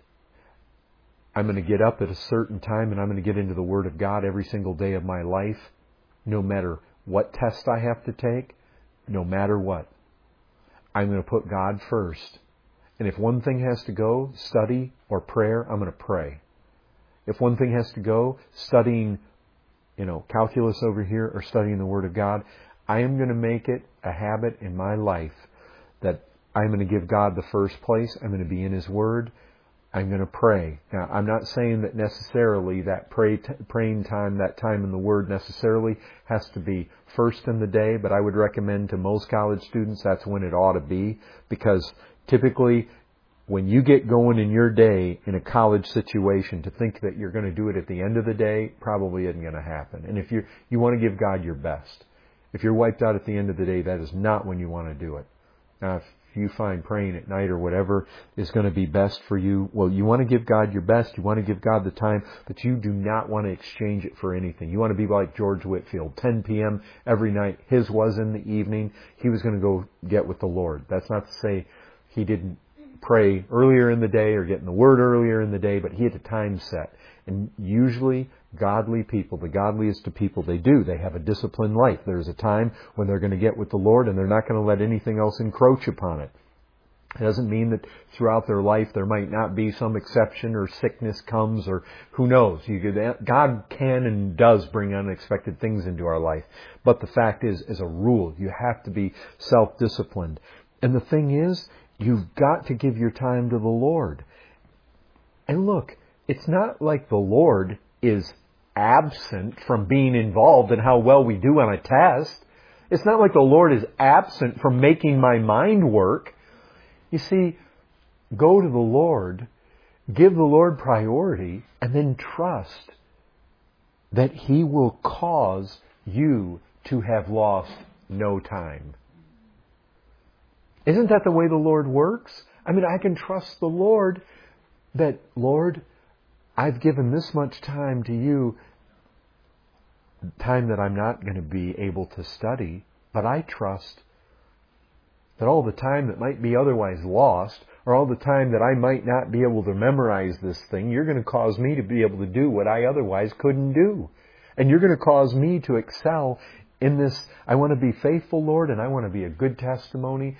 I'm going to get up at a certain time and I'm going to get into the Word of God every single day of my life, no matter what test I have to take, no matter what. I'm going to put God first. And if one thing has to go, study or prayer, I'm going to pray. If one thing has to go, studying, calculus over here or studying the Word of God, I am going to make it a habit in my life that I'm going to give God the first place. I'm going to be in His Word. I'm going to pray. Now, I'm not saying that necessarily that praying time, that time in the Word necessarily has to be first in the day, but I would recommend to most college students that's when it ought to be, because typically when you get going in your day in a college situation, to think that you're going to do it at the end of the day probably isn't going to happen. And if you want to give God your best. If you're wiped out at the end of the day, that is not when you want to do it. Now, if you find praying at night or whatever is going to be best for you, well, you want to give God your best. You want to give God the time, but you do not want to exchange it for anything. You want to be like George Whitefield, 10 p.m. every night. His was in the evening. He was going to go get with the Lord. That's not to say he didn't pray earlier in the day or get in the Word earlier in the day, but he had a time set. And usually godly people, the godliest of people, they have a disciplined life. There's a time when they're going to get with the Lord and they're not going to let anything else encroach upon it. It doesn't mean that throughout their life there might not be some exception or sickness comes or who knows. God can and does bring unexpected things into our life. But the fact is, as a rule, you have to be self-disciplined. And the thing is, you've got to give your time to the Lord. And look, it's not like the Lord is absent from being involved in how well we do on a test. It's not like the Lord is absent from making my mind work. You see, go to the Lord, give the Lord priority, and then trust that He will cause you to have lost no time. Isn't that the way the Lord works? I mean, I can trust the Lord that, Lord, I've given this much time to you, time that I'm not going to be able to study, but I trust that all the time that might be otherwise lost, or all the time that I might not be able to memorize this thing, you're going to cause me to be able to do what I otherwise couldn't do. And you're going to cause me to excel in this. I want to be faithful, Lord, and I want to be a good testimony.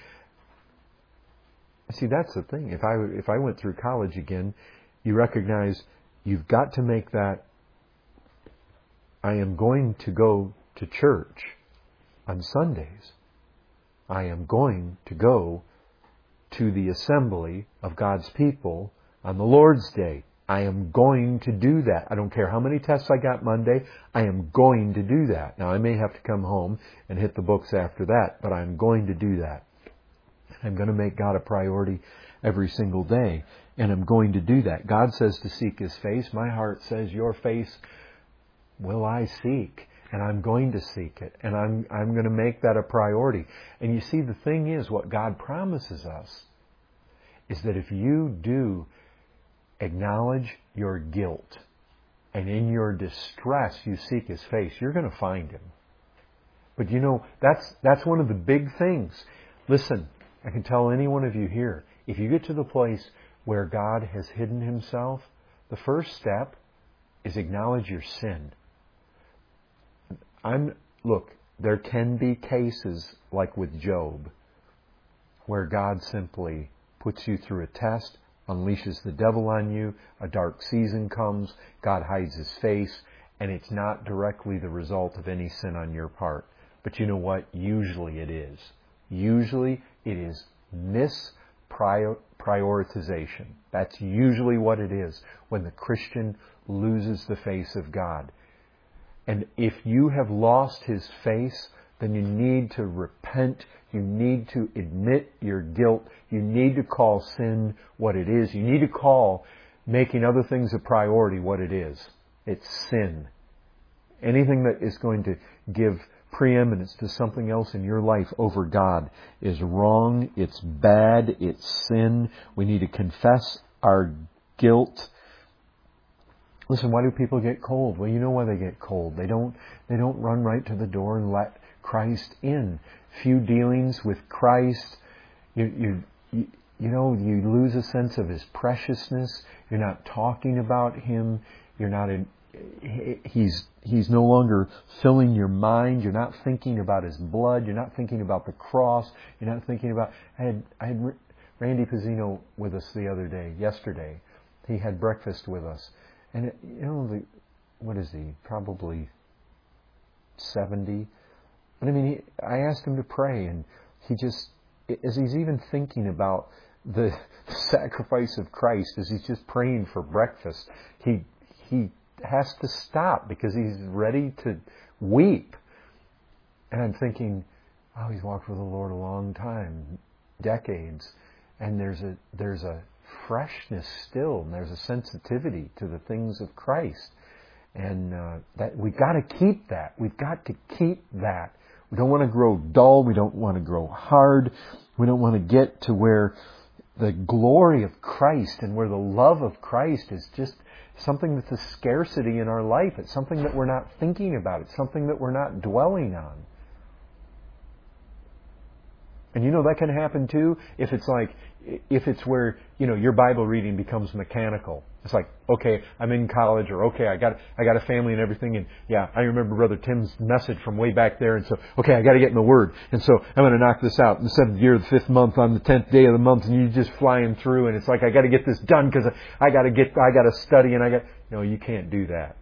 See, that's the thing. If I went through college again, you recognize you've got to make that, I am going to go to church on Sundays. I am going to go to the assembly of God's people on the Lord's Day. I am going to do that. I don't care how many tests I got Monday. I am going to do that. Now, I may have to come home and hit the books after that, but I'm going to do that. I'm going to make God a priority every single day, and I'm going to do that. God says to seek His face. My heart says, your face will I seek, and I'm going to seek it, and I'm going to make that a priority. And you see, the thing is, what God promises us is that if you do acknowledge your guilt, and in your distress you seek His face, you're going to find Him. But that's one of the big things. Listen, I can tell any one of you here, if you get to the place where God has hidden Himself, the first step is acknowledge your sin. Look, there can be cases like with Job, where God simply puts you through a test, unleashes the devil on you, a dark season comes, God hides His face, and it's not directly the result of any sin on your part. But you know what? Usually it is. Usually it is misprioritization. That's usually what it is when the Christian loses the face of God. And if you have lost His face, then you need to repent. You need to admit your guilt. You need to call sin what it is. You need to call making other things a priority what it is. It's sin. Anything that is going to give preeminence to something else in your life over God is wrong, it's bad, it's sin. We need to confess our guilt. Listen, why do people get cold? Well, you know why they get cold. They don't run right to the door and let Christ in. Few dealings with Christ. You lose a sense of His preciousness. You're not talking about Him. You're not in. He's no longer filling your mind. You're not thinking about His blood. You're not thinking about the cross. You're not thinking about. I had Randy Pizzino with us yesterday. He had breakfast with us, and what is he? Probably 70. But I asked him to pray, and he just, as he's even thinking about the sacrifice of Christ, as he's just praying for breakfast, he has to stop because he's ready to weep. And I'm thinking, he's walked with the Lord a long time, decades, and there's a freshness still, and there's a sensitivity to the things of Christ, and that we've got to keep that. We've got to keep that. We don't want to grow dull. We don't want to grow hard. We don't want to get to where the glory of Christ and where the love of Christ is just something that's a scarcity in our life. It's something that we're not thinking about. It's something that we're not dwelling on. And that can happen too if it's where, your Bible reading becomes mechanical. It's like, okay, I'm in college, or okay, I got a family and everything, and yeah, I remember Brother Tim's message from way back there, and so, okay, I got to get in the Word, and so I'm going to knock this out in the 7th year of the 5th month on the 10th day of the month, and you're just flying through, and it's like, I got to get this done because I got to study, and no, you can't do that.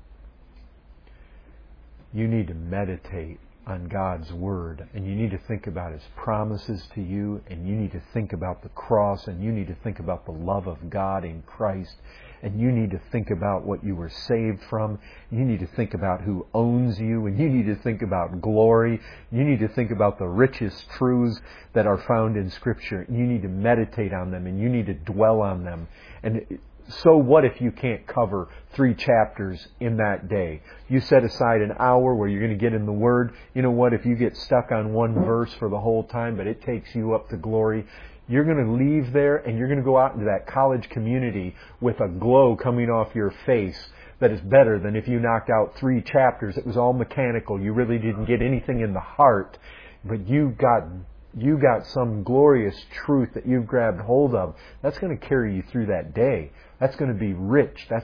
You need to meditate on God's Word, and you need to think about His promises to you, and you need to think about the cross, and you need to think about the love of God in Christ, and you need to think about what you were saved from. You need to think about who owns you, and you need to think about glory. You need to think about the richest truths that are found in Scripture. You need to meditate on them, and you need to dwell on them. And so what if you can't cover 3 chapters in that day? You set aside an hour where you're going to get in the Word. You know what? If you get stuck on one verse for the whole time, but it takes you up to glory, you're going to leave there and you're going to go out into that college community with a glow coming off your face that is better than if you knocked out 3 chapters. It was all mechanical. You really didn't get anything in the heart, but you got some glorious truth that you've grabbed hold of. That's going to carry you through that day. That's going to be rich. That's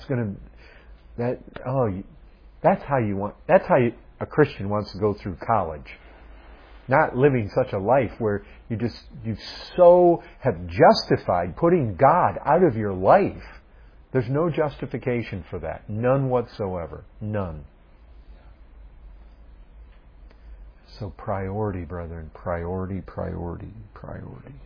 how a Christian wants to go through college. Not living such a life where you so have justified putting God out of your life. There's no justification for that. None whatsoever. None. So priority, brethren. Priority, priority, priority.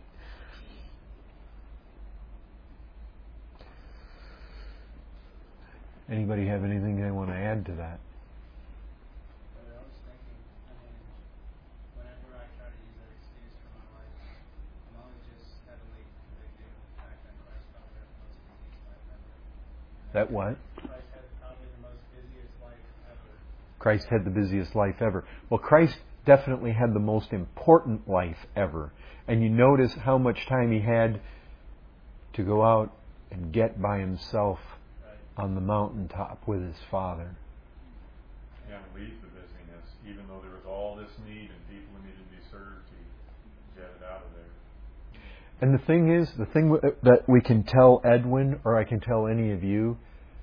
Anybody have anything they want to add to that? I was thinking, whenever I try to use that excuse for my life, I'm always just heavily convicted of the fact that Christ probably had the most busiest life ever. That what? Christ had probably the most busiest life ever. Christ had the busiest life ever. Well, Christ definitely had the most important life ever. And you notice how much time He had to go out and get by Himself on the mountaintop with His Father. Yeah, and leave the busyness, even though there was all this need and people who needed to be served, He jetted out of there. And the thing that we can tell Edwin, or I can tell any of you,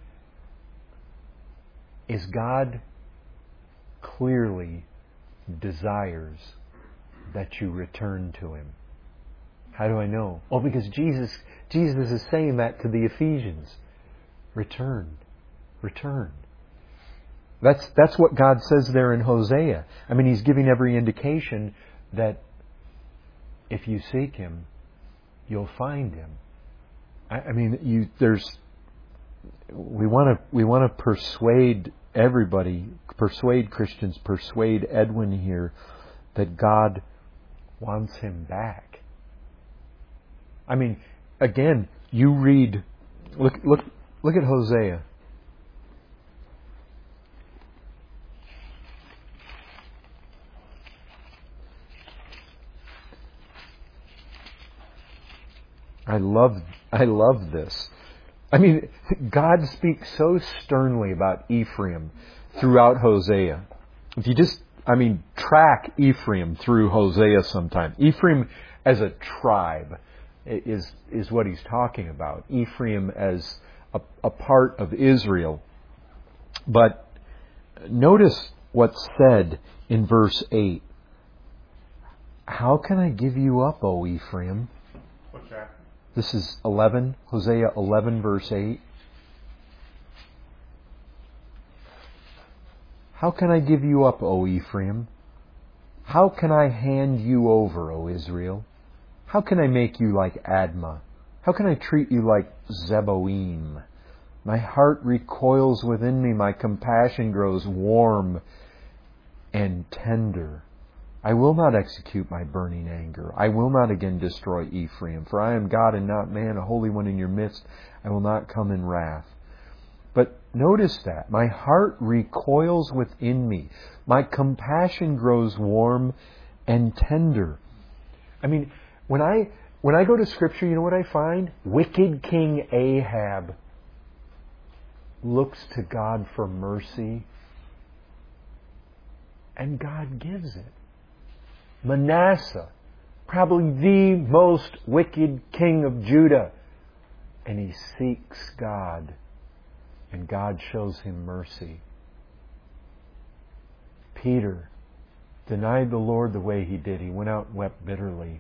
is God clearly desires that you return to Him. How do I know? Oh, because Jesus is saying that to the Ephesians. Return. Return. That's what God says there in Hosea. He's giving every indication that if you seek Him, you'll find Him. We want to persuade everybody, persuade Christians, persuade Edwin here that God wants him back. Again, you read Look at Hosea. I love this. I mean, God speaks so sternly about Ephraim throughout Hosea. If you just, track Ephraim through Hosea sometime. Ephraim as a tribe is what he's talking about. Ephraim as a part of Israel. But notice what's said in verse 8. How can I give you up, O Ephraim? What's that? This is Hosea 11, verse 8. How can I give you up, O Ephraim? How can I hand you over, O Israel? How can I make you like Admah? How can I treat you like Zeboim? My heart recoils within me, my compassion grows warm and tender. I will not execute my burning anger. I will not again destroy Ephraim, for I am God and not man, a holy one in your midst. I will not come in wrath. But notice that. My heart recoils within me. My compassion grows warm and tender. When I go to Scripture, you know what I find? Wicked King Ahab looks to God for mercy, and God gives it. Manasseh, probably the most wicked king of Judah, and he seeks God, and God shows him mercy. Peter denied the Lord the way he did. He went out and wept bitterly.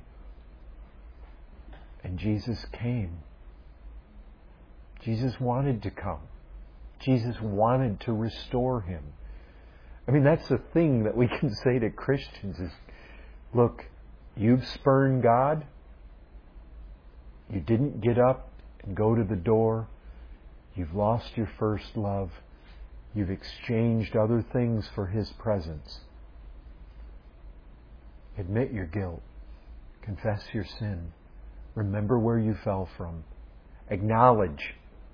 And Jesus came. Jesus wanted to come. Jesus wanted to restore him. That's the thing that we can say to Christians is, look, you've spurned God. You didn't get up and go to the door. You've lost your first love. You've exchanged other things for His presence. Admit your guilt. Confess your sin. Remember where you fell from. Acknowledge.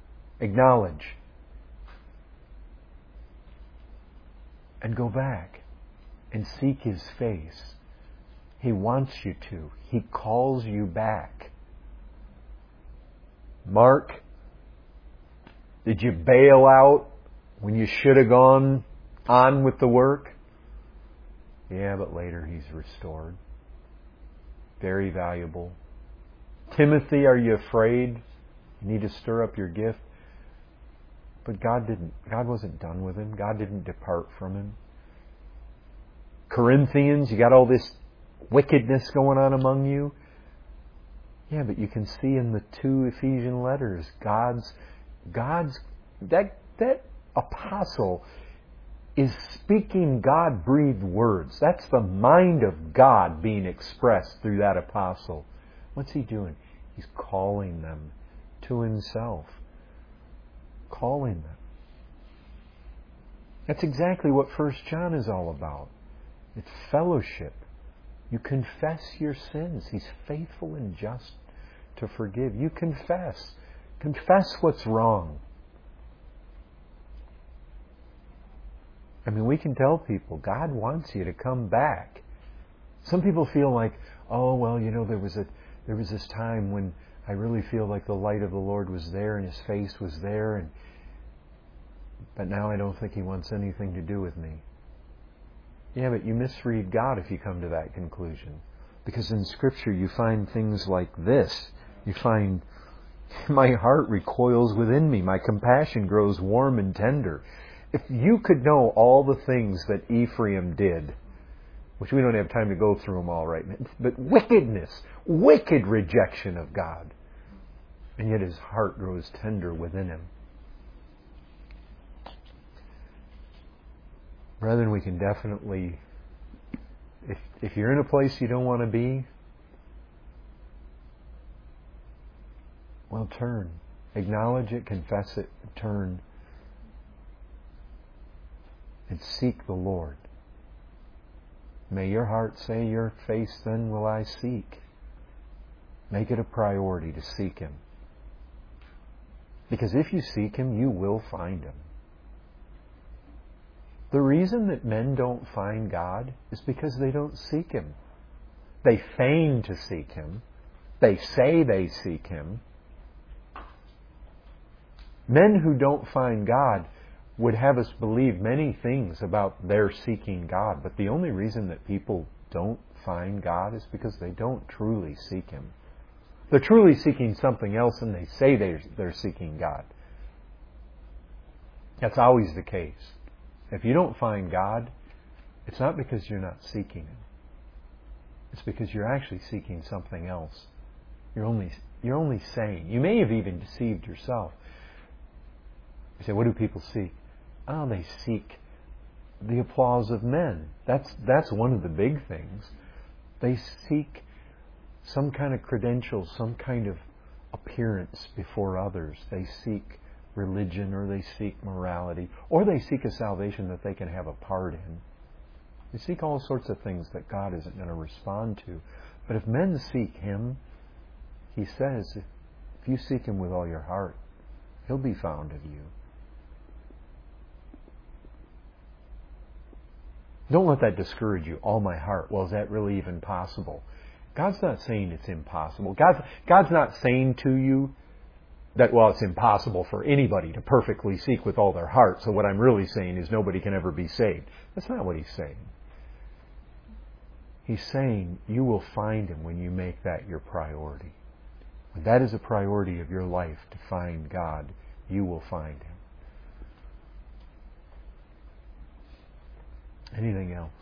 And go back and seek His face. He wants you to. He calls you back. Mark, did you bail out when you should have gone on with the work? Yeah, but later he's restored. Very valuable. Timothy, are you afraid? You need to stir up your gift. But God wasn't done with him. God didn't depart from him. Corinthians, you got all this wickedness going on among you. Yeah, but you can see in the 2 Ephesian letters, that apostle is speaking God-breathed words. That's the mind of God being expressed through that apostle. What's he doing? He's calling them to himself. Calling them. That's exactly what 1 John is all about. It's fellowship. You confess your sins. He's faithful and just to forgive. You confess. Confess what's wrong. We can tell people, God wants you to come back. Some people feel like, there was this time when I really feel like the light of the Lord was there and His face was there, but now I don't think He wants anything to do with me. Yeah, but you misread God if you come to that conclusion. Because in Scripture you find things like this. You find, my heart recoils within me. My compassion grows warm and tender. If you could know all the things that Ephraim did, which we don't have time to go through them all right now, but wickedness, wicked rejection of God, and yet his heart grows tender within him. Brethren, we can definitely, if you're in a place you don't want to be, well, turn. Acknowledge it, confess it, turn, and seek the Lord. May your heart say, your face then will I seek. Make it a priority to seek Him. Because if you seek Him, you will find Him. The reason that men don't find God is because they don't seek Him. They feign to seek Him. They say they seek Him. Men who don't find God would have us believe many things about their seeking God, but the only reason that people don't find God is because they don't truly seek Him. They're truly seeking something else, and they say they're seeking God. That's always the case. If you don't find God, it's not because you're not seeking Him. It's because you're actually seeking something else. You're only saying. You may have even deceived yourself. You say, what do people seek? Oh, they seek the applause of men. That's one of the big things. They seek some kind of credentials, some kind of appearance before others. They seek religion, or they seek morality, or they seek a salvation that they can have a part in. They seek all sorts of things that God isn't going to respond to. But if men seek Him, He says, if you seek Him with all your heart, He'll be found of you. Don't let that discourage you. All my heart. Well, is that really even possible? God's not saying it's impossible. God's not saying to you that, well, it's impossible for anybody to perfectly seek with all their heart. So what I'm really saying is nobody can ever be saved. That's not what He's saying. He's saying you will find Him when you make that your priority. When that is a priority of your life, to find God, you will find Him. Anything else?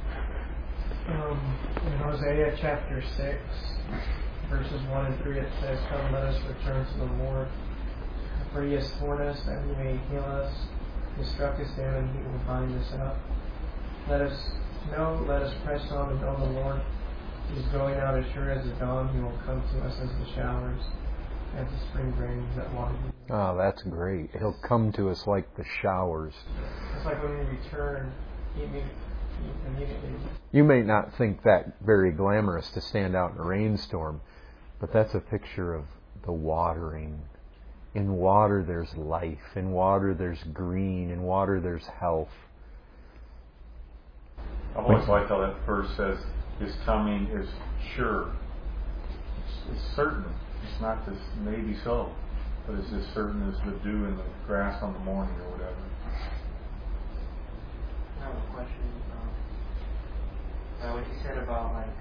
In Hosea chapter 6, verses 1 and 3, it says, "Come, let us return to the Lord. For He has sworn us that He may heal us. He struck us down and He will bind us up. Let us press on and know the Lord. He is going out as sure as the dawn. He will come to us as the showers, as the spring rains that water." Oh, that's great. He'll come to us like the showers. It's like when we return, He immediately. You may not think that very glamorous to stand out in a rainstorm, but that's a picture of the watering. In water there's life. In water there's green. In water there's health. I've always liked how that verse says His coming is sure. It's certain. It's not just maybe so, but it's as certain as the dew in the grass on the morning or whatever. I have a question. What you said about, I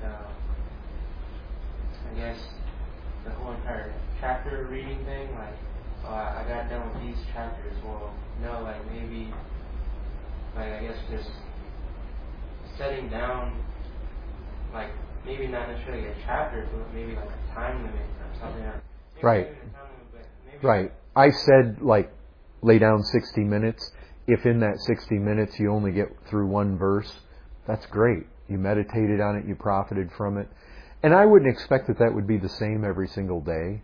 guess, the whole entire chapter reading thing, I got done with these chapters. Well, no, maybe, I guess just setting down, maybe not necessarily a chapter, but maybe a time limit or something. Right. Right. I said, lay down 60 minutes. If in that 60 minutes you only get through one verse, that's great. You meditated on it, you profited from it. And I wouldn't expect that would be the same every single day.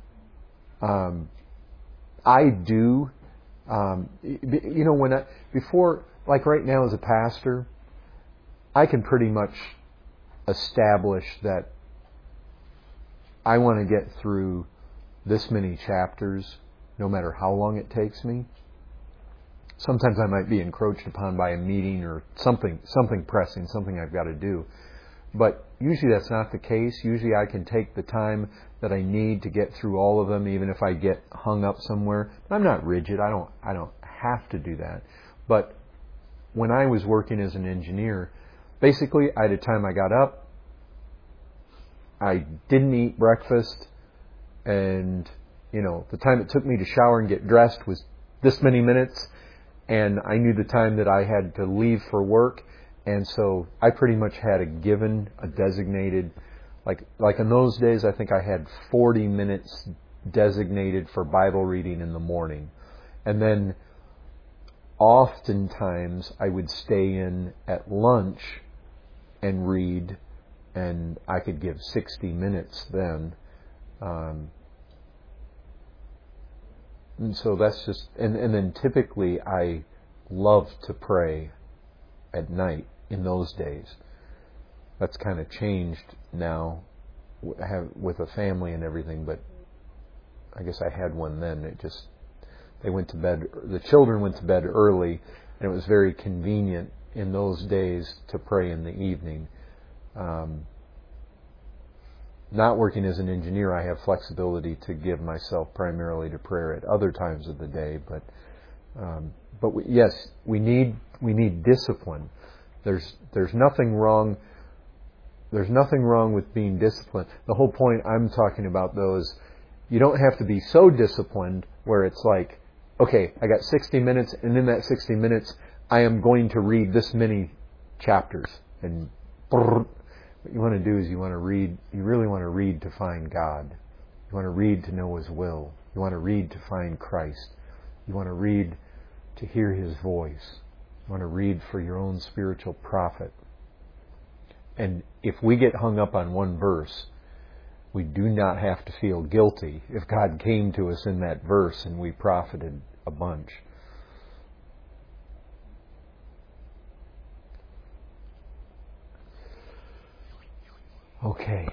I do. Before, right now as a pastor, I can pretty much establish that I want to get through this many chapters, no matter how long it takes me. Sometimes I might be encroached upon by a meeting or something pressing, something I've got to do. But usually that's not the case. Usually I can take the time that I need to get through all of them, even if I get hung up somewhere. I'm not rigid. I don't have to do that. But when I was working as an engineer, basically I had a time I got up, I didn't eat breakfast, and the time it took me to shower and get dressed was this many minutes. And I knew the time that I had to leave for work, and so I pretty much had a designated, like in those days, I think I had 40 minutes designated for Bible reading in the morning. And then oftentimes I would stay in at lunch and read, and I could give 60 minutes then. And so that's just, and then typically I love to pray at night in those days. That's kind of changed now with a family and everything, but I guess I had one then. They went to bed, the children went to bed early, and it was very convenient in those days to pray in the evening. Not working as an engineer, I have flexibility to give myself primarily to prayer at other times of the day. But yes, we need discipline. There's nothing wrong. There's nothing wrong with being disciplined. The whole point I'm talking about, though, is you don't have to be so disciplined where it's like, okay, I got 60 minutes, and in that 60 minutes, I am going to read this many chapters. And what you want to do is you really want to read to find God. You want to read to know His will. You want to read to find Christ. You want to read to hear His voice. You want to read for your own spiritual profit. And if we get hung up on one verse, we do not have to feel guilty if God came to us in that verse and we profited a bunch. Okay.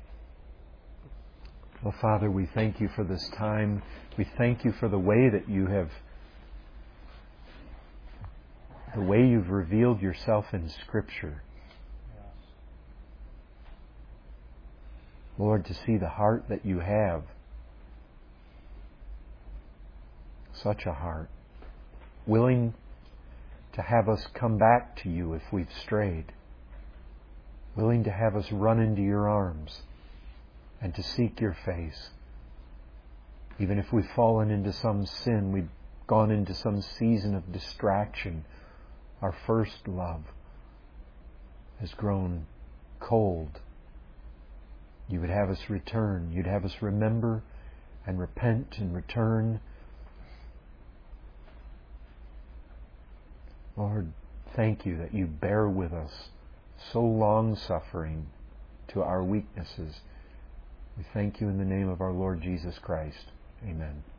Well, Father, we thank You for this time. We thank You for the way that You've revealed Yourself in Scripture. Lord, to see the heart that You have. Such a heart. Willing to have us come back to You if we've strayed. Willing to have us run into Your arms and to seek Your face. Even if we've fallen into some sin, we've gone into some season of distraction, our first love has grown cold. You would have us return. You'd have us remember and repent and return. Lord, thank You that You bear with us, so long-suffering to our weaknesses. We thank You in the name of our Lord Jesus Christ. Amen.